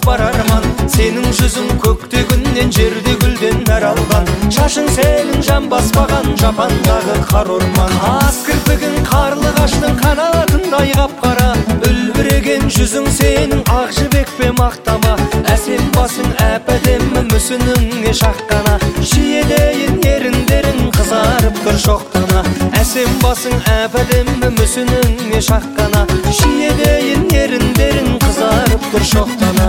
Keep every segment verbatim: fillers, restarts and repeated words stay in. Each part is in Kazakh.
бар арман. Сенің жүзің көкте күннен, жерде гүлден нәр алған. Шашың сенің жан баспаған жапандағы қар орман. Ас кірпігің қарлы қаштың қанатындай қап-қара. Үлбіреген жүзің сенің ақ жібекпе мақтама. Әсем басың әп-әдемі мүсініңе шаққана. Шиедейін еріндерің қызарып тұр шоқтана. Әсем басың әп-әдемі мүсініңе шаққана. Шиедейін еріндерің қызарып тұр шоқтана.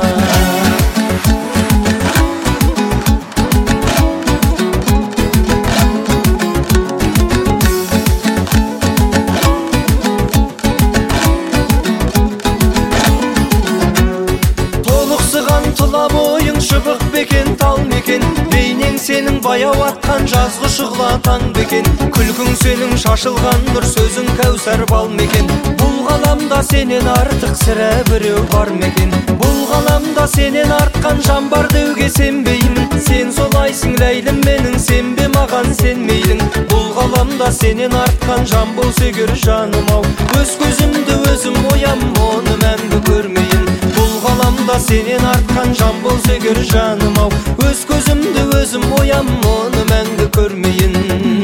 Тұла бойың шыбық бекен, тал мекен. Бейнең сенің баяу атқан жазғы шұғла таң бекен. Күлкің сенің шашылған нұр, сөзің кәусар бал мекен. Бұл ғаламда сенен артық сірә біреу бар мекен. Бұл ғаламда сенен артқан жан бар деуге сенбеймін. Сен солайсың ләйлім менің, сенбе маған сен мейлің. Бұл ғаламда сенен артқан жан болса егер жаным ау. Өз көзімді өзім оям, оны мәңгі көрмейін. Бұл ғаламда сенен артқан жан болса егер жаным ау. Өз көзімді өзім оям, оны мәңгі көрмейін.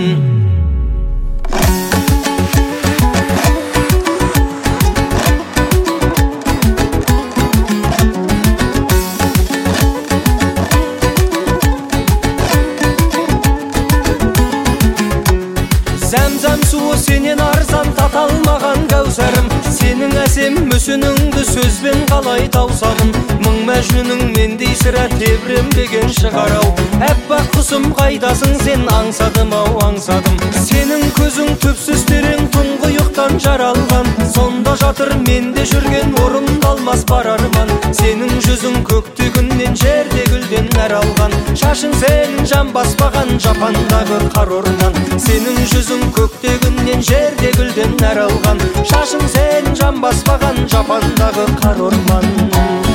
Зәм-зәм суы сенен арзан, таталмаған кәусәрім. Сенің әсем мүсініңді сөзбен қалай таусамын. Мың мәжнүнің мендей сірә тебіренбеген шығар-ау. Әппақ құсым қайдасың сен, аңсадым ау, аңсадым. Сенің көзің түпсіз терең, тұңғиықтан жаралған. Сонда жатыр менде жүрген орындалмас бар арман. Сенің жүзің көкте күннен, жерде гүлден нәр алған. Шашың сенің жан баспаған жапандағы қар орман. Сенің жүзің көкте күннен, жерде гүлден нәр алған. Шашың сенің жан баспаған жапандағы қар орман.